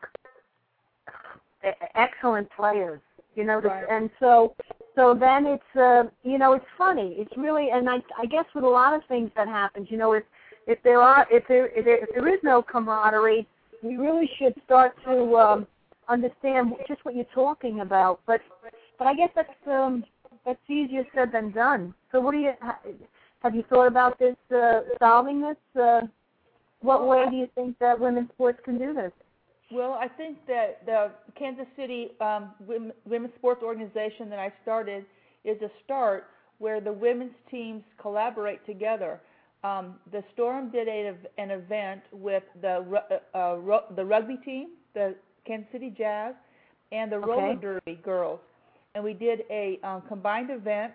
excellent players, you know, right. and so so then it's, uh, you know, it's funny. It's really, and I, I guess with a lot of things that happens, you know, if if there are if there if there, if there is no camaraderie, we really should start to um, understand just what you're talking about. But but I guess that's um, that's easier said than done. So what do you have you thought about this uh, solving this? Uh, what way do you think that women's sports can do this? Well, I think that the Kansas City um, Women's Sports Organization that I started is a start where the women's teams collaborate together. Um, the Storm did a, an event with the uh, uh, the rugby team, the Kansas City Jazz, and the okay. roller derby girls, and we did a um, combined event,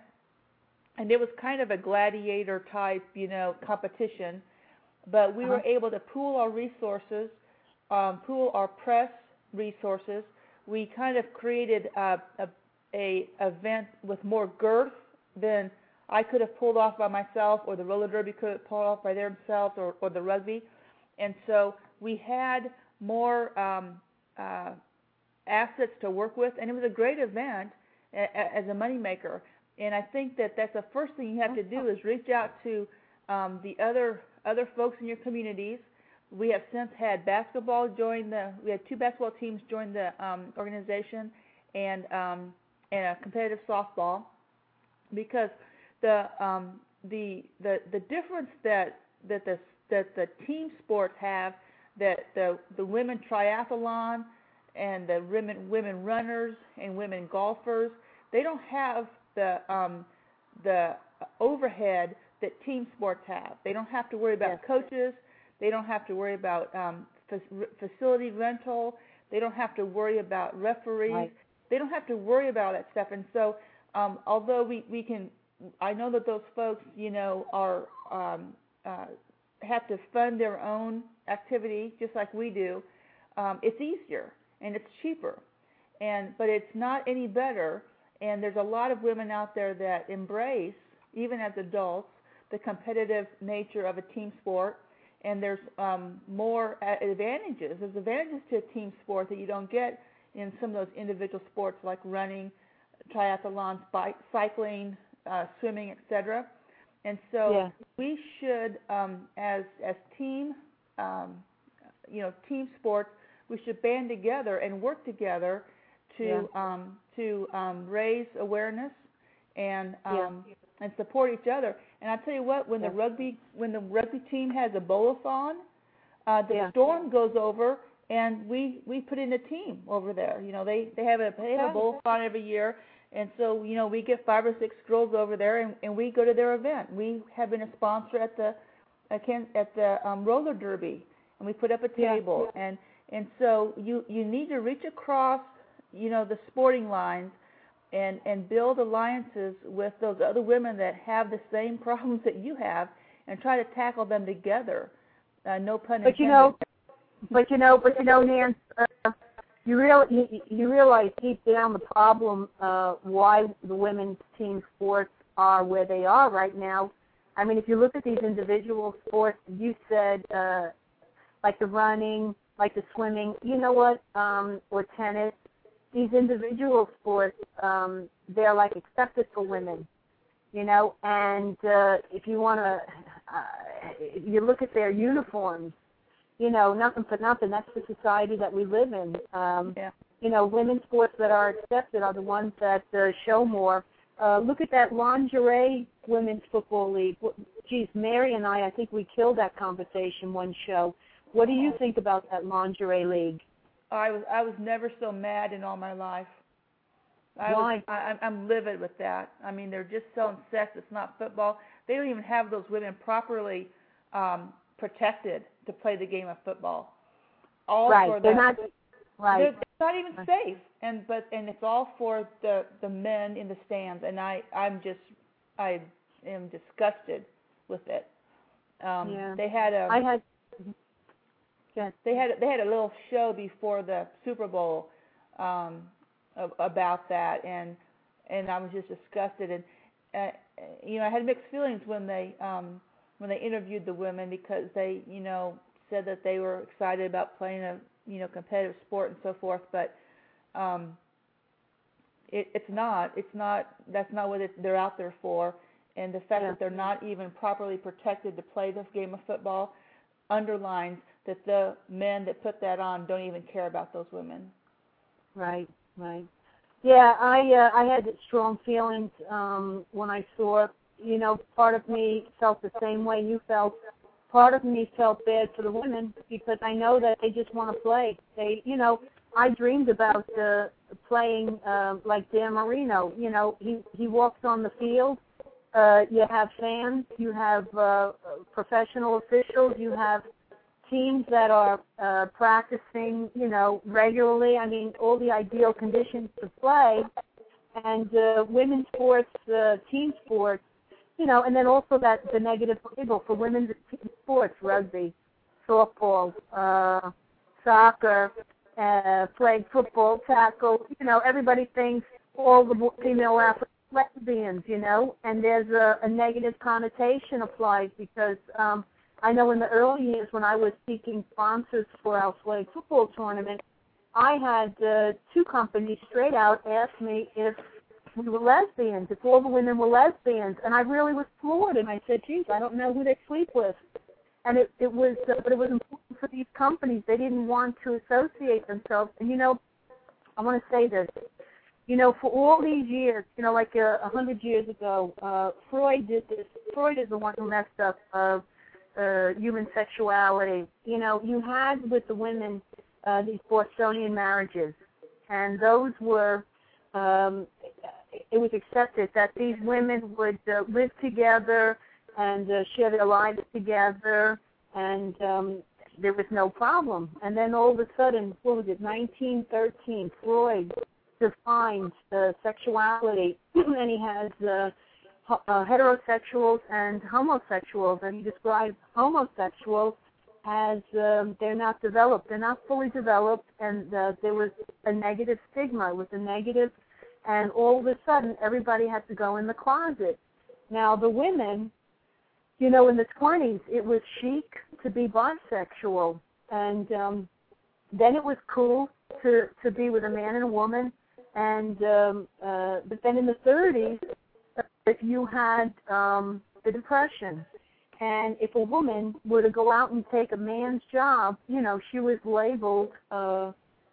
and it was kind of a gladiator type, you know, competition, but we uh-huh. were able to pool our resources. Um, pool our press resources. We kind of created a, a, a event with more girth than I could have pulled off by myself, or the roller derby could have pulled off by themselves, or, or the rugby. And so we had more um, uh, assets to work with, and it was a great event a, a, as a moneymaker. And I think that that's the first thing you have to do is reach out to um, the other other folks in your communities. We have since had basketball join the. We had two basketball teams join the um, organization, and um, and a competitive softball, because the um, the the the difference that that the that the team sports have, that the the women triathlon and the women women runners and women golfers, they don't have the um, the overhead that team sports have. They don't have to worry about yes. coaches. They don't have to worry about um, facility rental. They don't have to worry about referees. Right. They don't have to worry about that stuff. And so, um, although we, we can, I know that those folks, you know, are um, uh, have to fund their own activity just like we do. Um, it's easier and it's cheaper, and but it's not any better. And there's a lot of women out there that embrace, even as adults, the competitive nature of a team sport. And there's um, more advantages. There's advantages to a team sport that you don't get in some of those individual sports like running, triathlons, bike, cycling, uh, swimming, et cetera. And so yeah. we should, um, as as team, um, you know, team sports, we should band together and work together to yeah. um, to um, raise awareness and um, yeah. and support each other. And I tell you what, when yeah. the rugby when the rugby team has a bowl-a-thon, uh, the yeah. Storm goes over and we, we put in a team over there. You know, they, they have a they have a bowl-a-thon every year, and so you know we get five or six girls over there and, and we go to their event. We have been a sponsor at the at the um, roller derby, and we put up a table. Yeah. and and so you you need to reach across, you know, the sporting lines. And, and build alliances with those other women that have the same problems that you have, and try to tackle them together. Uh, no pun intended. But you know, but you know, but you know, Nance, uh, you real you, you realize deep down the problem uh, why the women's team sports are where they are right now. I mean, if you look at these individual sports, you said uh, like the running, like the swimming. You know what? Um, or tennis. These individual sports, um, they're like accepted for women, you know, and uh, if you want to, uh, you look at their uniforms, you know, nothing for nothing, that's the society that we live in. Um, yeah. You know, women's sports that are accepted are the ones that uh, show more uh, look at that lingerie women's football league. Geez, Mary and I, I think we killed that conversation one show. What do you think about that lingerie league? I was I was never so mad in all my life. I Why? Was, I, I'm livid with that. I mean, they're just selling sex. It's not football. They don't even have those women properly um, protected to play the game of football. All right. For they're the, not. Right. They're, they're not even safe. And but and it's all for the the men in the stands. And I I'm just I am disgusted with it. Um, yeah. They had a. I had. Yes. They had they had a little show before the Super Bowl um, about that, and and I was just disgusted. And uh, you know, I had mixed feelings when they um, when they interviewed the women, because they you know said that they were excited about playing a you know competitive sport and so forth, but um, it, it's not. It's not. That's not what it, they're out there for. And the fact yeah. that they're not even properly protected to play this game of football underlines that the men that put that on don't even care about those women. Right, right. Yeah, I uh, I had strong feelings um, when I saw, you know, part of me felt the same way you felt. Part of me felt bad for the women because I know that they just want to play. They, you know, I dreamed about uh, playing uh, like Dan Marino. You know, he, he walks on the field. Uh, you have fans. You have uh, professional officials. You have teams that are uh, practicing, you know, regularly. I mean, all the ideal conditions to play. And uh, women's sports, uh, team sports, you know, and then also that the negative label for women's team sports, rugby, softball, uh, soccer, uh, flag football, tackle. You know, everybody thinks all the female athletes are lesbians, you know, and there's a, a negative connotation applied because um, I know in the early years when I was seeking sponsors for our flag football tournament, I had uh, two companies straight out ask me if we were lesbians, if all the women were lesbians, and I really was floored. And I said, geez, I don't know who they sleep with. And it, it was, uh, but it was important for these companies. They didn't want to associate themselves. And, you know, I want to say this. You know, for all these years, you know, like a uh, hundred years ago, uh, Freud did this. Freud is the one who messed up uh, uh, human sexuality. You know, you had with the women uh, these Bostonian marriages, and those were, um, it was accepted that these women would uh, live together and uh, share their lives together, and um, there was no problem. And then all of a sudden, what was it, nineteen thirteen, Freud defines uh, sexuality, and he has uh, ho- uh, heterosexuals and homosexuals, and he describes homosexuals as um, they're not developed, they're not fully developed, and uh, there was a negative stigma, it was a negative, and all of a sudden everybody had to go in the closet. Now the women, you know, in the twenties, it was chic to be bisexual, and um, then it was cool to, to be with a man and a woman. And um, uh, but then in the thirties, if you had um, the Depression, and if a woman were to go out and take a man's job, you know, she was labeled uh,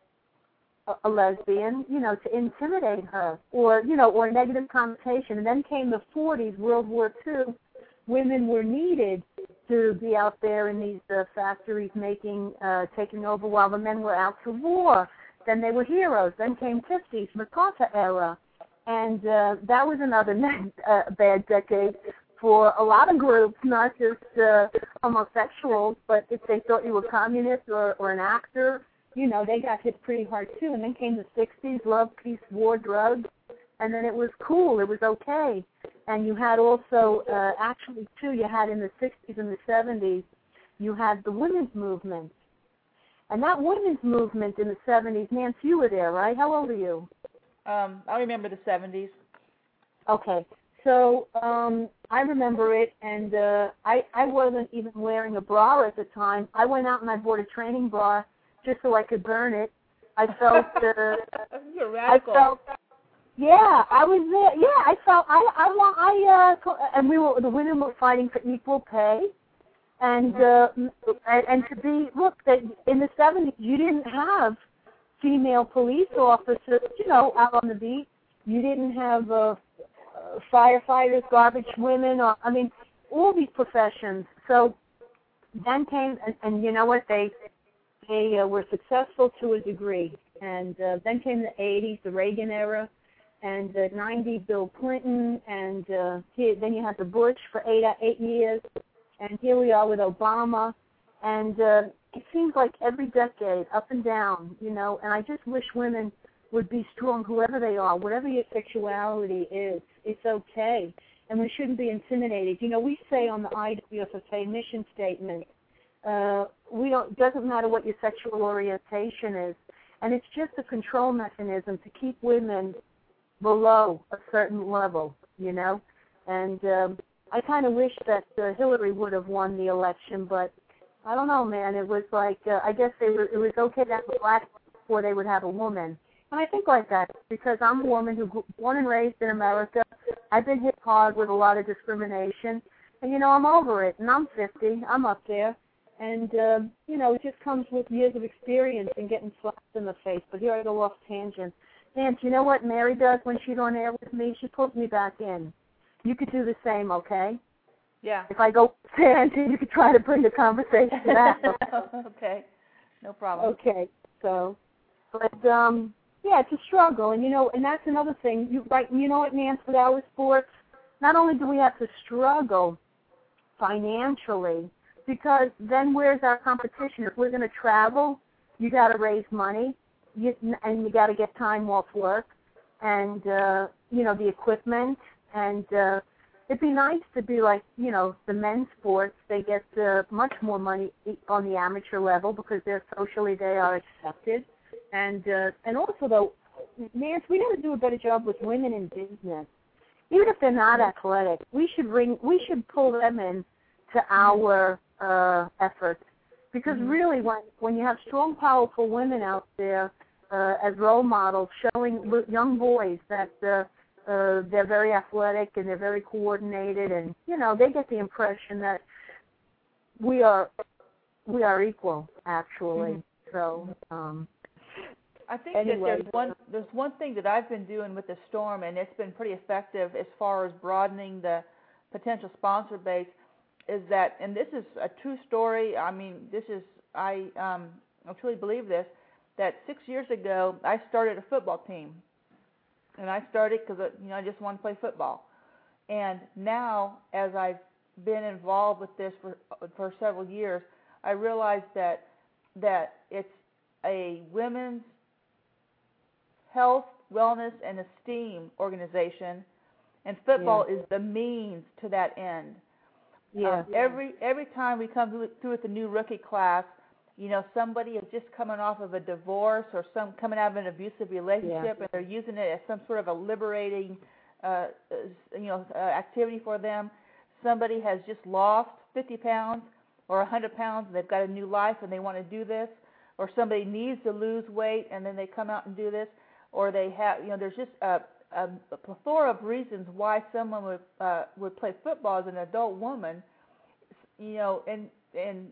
a, a lesbian, you know, to intimidate her, or you know, or negative connotation. And then came the forties, World War Two. Women were needed to be out there in these uh, factories making, uh, taking over while the men were out to war. Then they were heroes. Then came fifties, MacArthur era. And uh, that was another uh, bad decade for a lot of groups, not just uh, homosexuals, but if they thought you were communist or, or an actor, you know, they got hit pretty hard too. And then came the sixties, love, peace, war, drugs. And then it was cool. It was okay. And you had also, uh, actually, too, you had in the sixties and the seventies, you had the women's movement. And that women's movement in the seventies, Nancy, you were there, right? How old are you? Um, I remember the seventies. Okay. So um, I remember it, and uh, I, I wasn't even wearing a bra at the time. I went out and I bought a training bra just so I could burn it. I felt... Uh, You're radical. I felt... Yeah, I was there. Yeah, I felt I I want I uh and we were the women were fighting for equal pay, and uh and, and to be look that in the seventies you didn't have female police officers, you know, out on the beat. You didn't have uh, firefighters, garbage women, or, I mean, all these professions. So then came, and, and you know what, they they uh, were successful to a degree. And uh, then came the eighties, the Reagan era, and the nineties, Bill Clinton, and uh, here, then you had the Bush for eight eight years, and here we are with Obama. And uh, it seems like every decade, up and down, you know, and I just wish women would be strong, whoever they are, whatever your sexuality is, it's okay. And we shouldn't be intimidated. You know, we say on the I W F F A mission statement, uh, we don't, it doesn't matter what your sexual orientation is. And it's just a control mechanism to keep women below a certain level, you know. And um, I kind of wish that uh, Hillary would have won the election, but I don't know, man. It was like, uh, I guess they were, it was okay to have a black before they would have a woman. And I think like that because I'm a woman who grew, born and raised in America. I've been hit hard with a lot of discrimination. And, you know, I'm over it. And I'm fifty. I'm up there. And, uh, you know, it just comes with years of experience and getting slapped in the face. But here I go off tangent. Nance, you know what Mary does when she's on air with me? She pulls me back in. You could do the same, okay? Yeah. If I go tangent, you could try to bring the conversation back. Okay. No problem. Okay. So, but, um, yeah, it's a struggle. And, you know, and that's another thing. You, right, you know what, Nance, with our sports, not only do we have to struggle financially, because then where's our competition? If we're going to travel, you got to raise money, you, and you got to get time off work, and uh, you know the equipment. And uh, it'd be nice to be like you know the men's sports. They get uh, much more money on the amateur level because they're socially they are accepted. And uh, and also though, Nance, we got to do a better job with women in business, even if they're not athletic. We should bring we should pull them in to our uh, efforts, because mm-hmm. really when, when you have strong, powerful women out there uh, as role models showing young boys that uh, uh, they're very athletic and they're very coordinated, and, you know, they get the impression that we are we are equal, actually. Mm-hmm. So um, I think anyway, that there's one, there's one thing that I've been doing with the Storm, and it's been pretty effective as far as broadening the potential sponsor base, is that, and this is a true story, I mean, this is, I um, I truly believe this, that six years ago, I started a football team. And I started because, you know, I just wanted to play football. And now, as I've been involved with this for, for several years, I realized that, that it's a women's health, wellness, and esteem organization, and football yeah. is the means to that end. Yeah. Um, every every time we come through, through with the new rookie class, you know, somebody is just coming off of a divorce or some coming out of an abusive relationship, yeah. and they're using it as some sort of a liberating, uh, you know, uh, activity for them. Somebody has just lost fifty pounds or one hundred pounds, and they've got a new life, and they want to do this. Or somebody needs to lose weight, and then they come out and do this. Or they have, you know, there's just a A, a plethora of reasons why someone would uh, would play football as an adult woman, you know, and and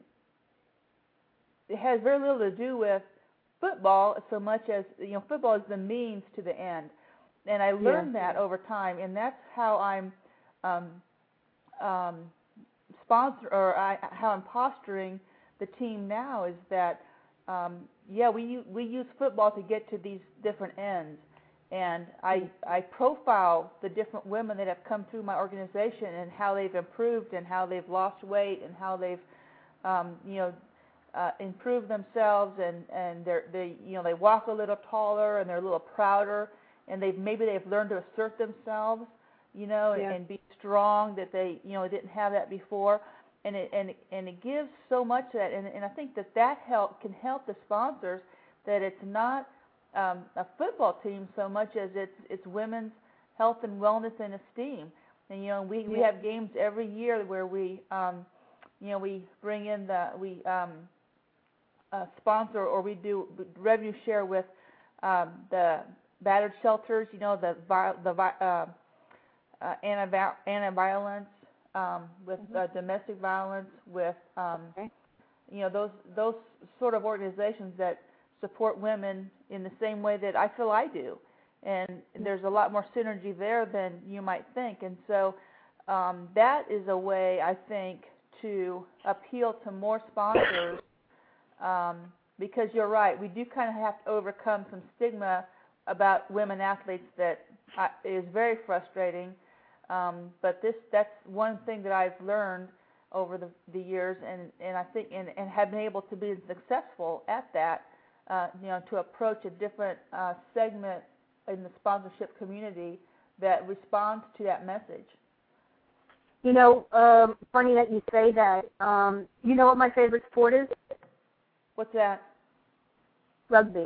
it has very little to do with football so much as, you know, football is the means to the end, and I learned yeah. that over time, and that's how I'm um, um, sponsor or I, how I'm posturing the team now is that um, yeah we we use football to get to these different ends. And I, I profile the different women that have come through my organization and how they've improved and how they've lost weight and how they've, um, you know, uh, improved themselves and and they're, they you know they walk a little taller and they're a little prouder and they've maybe they've learned to assert themselves, you know, yeah. and, and be strong that they you know didn't have that before, and it and and it gives so much of that and and I think that that help can help the sponsors that it's not. Um, a football team so much as it's it's women's health and wellness and esteem, and you know we, we have games every year where we um, you know we bring in the we um, uh, sponsor or we do revenue share with um, the battered shelters, you know the the uh, uh, anti anti-violence um, with mm-hmm. uh, domestic violence with um, okay. you know those those sort of organizations that support women in the same way that I feel I do. and there's a lot more synergy there than you might think. And so um, that is a way, I think, to appeal to more sponsors, um, because you're right, we do kind of have to overcome some stigma about women athletes that uh, is very frustrating. Um, but this that's one thing that I've learned over the, the years, and, and I think and, and have been able to be successful at that, uh, you know, to approach a different uh, segment in the sponsorship community that responds to that message. You know, um, funny that you say that. Um, you know what my favorite sport is? What's that? Rugby.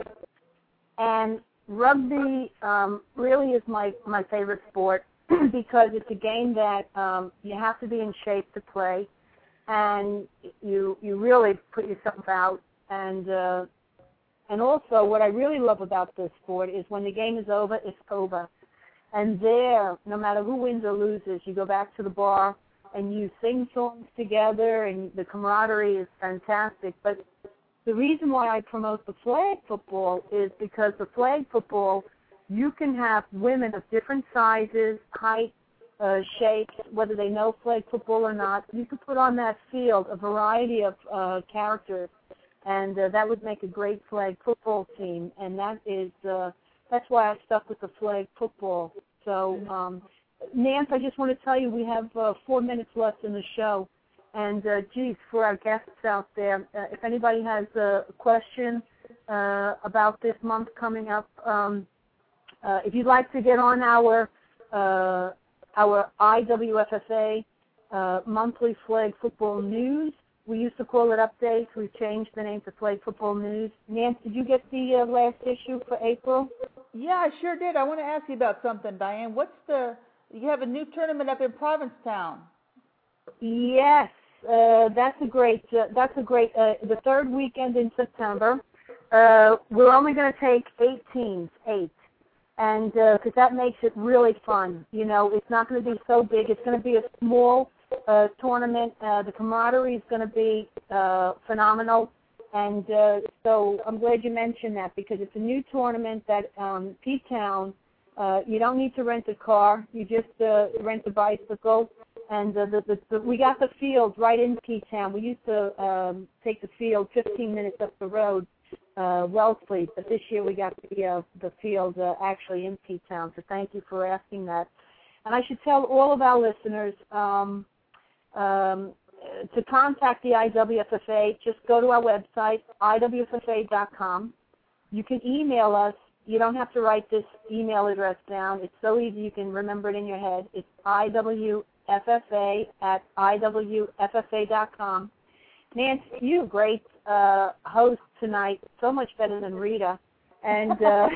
And rugby um, really is my, my favorite sport because it's a game that um, you have to be in shape to play, and you you really put yourself out. And uh, and also what I really love about this sport is when the game is over, it's over. And there, no matter who wins or loses, you go back to the bar and you sing songs together, and the camaraderie is fantastic. But the reason why I promote the flag football is because the flag football, you can have women of different sizes, height, uh, shapes, whether they know flag football or not. You could put on that field a variety of uh, characters, and uh, that would make a great flag football team. And that is uh, that's why I stuck with the flag football. So, um, Nance, I just want to tell you we have uh, four minutes left in the show. And, uh, geez, for our guests out there, uh, if anybody has a question uh, about this month coming up, um, uh, if you'd like to get on our uh, our I W F F A uh, monthly flag football news, we used to call it updates. We've changed the name to Flag Football News. Nance, did you get the uh, last issue for April? Yeah, I sure did. I want to ask you about something, Diane. What's the, you have a new tournament up in Provincetown. Yes, uh, that's a great, uh, that's a great, uh, the third weekend in September. Uh, we're only going to take eight teams, eight. And because uh, that makes it really fun. You know, it's not going to be so big. It's going to be a small uh, tournament. Uh, the camaraderie is going to be uh, phenomenal. And uh, so I'm glad you mentioned that, because it's a new tournament that um, P-Town, uh, you don't need to rent a car. You just uh, rent a bicycle. And uh, the, the, the, we got the field right in P-Town. We used to um, take the field fifteen minutes up the road, uh, Wellfleet, but this year we got the, uh, the field uh, actually in P-Town. So thank you for asking that. And I should tell all of our listeners um, um, to contact the I W F F A, just go to our website, I W F F A dot com. You can email us. You don't have to write this email address down. It's so easy you can remember it in your head. It's I W F F A at I W F F A dot com. Nancy, you're a great uh, host tonight, so much better than Rita. And uh,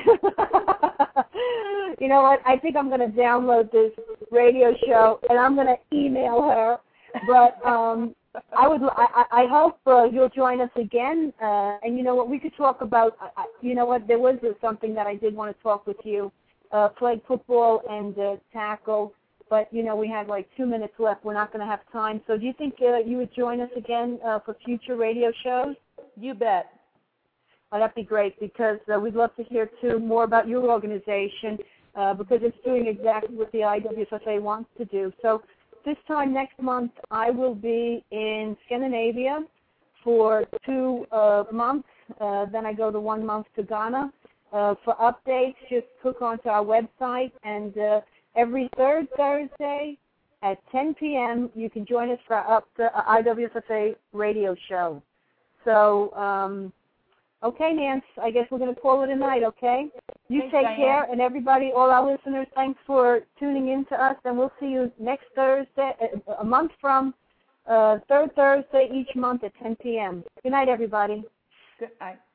you know what? I think I'm going to download this radio show and I'm going to email her. But um, I would, I, I hope uh, you'll join us again. Uh, and you know what? We could talk about. Uh, you know what? There was something that I did want to talk with you: uh, flag football and uh, tackle. But you know, we have like two minutes left. We're not going to have time. So, do you think uh, you would join us again uh, for future radio shows? You bet. Oh, that'd be great, because uh, we'd love to hear too more about your organization, uh, because it's doing exactly what the I W F F A wants to do. So. This time next month, I will be in Scandinavia for two uh, months. Uh, then I go to one month to Ghana. Uh, for updates, just click onto our website. And uh, every third Thursday at ten p.m., you can join us for our up the I W F F A radio show. So, um, okay, Nance, I guess we're going to call it a night, okay? You Thanks, take Diane. care, and everybody, all our listeners, thanks for tuning in to us, and we'll see you next Thursday, a month from, uh, third Thursday each month at ten p.m. Good night, everybody. Good night.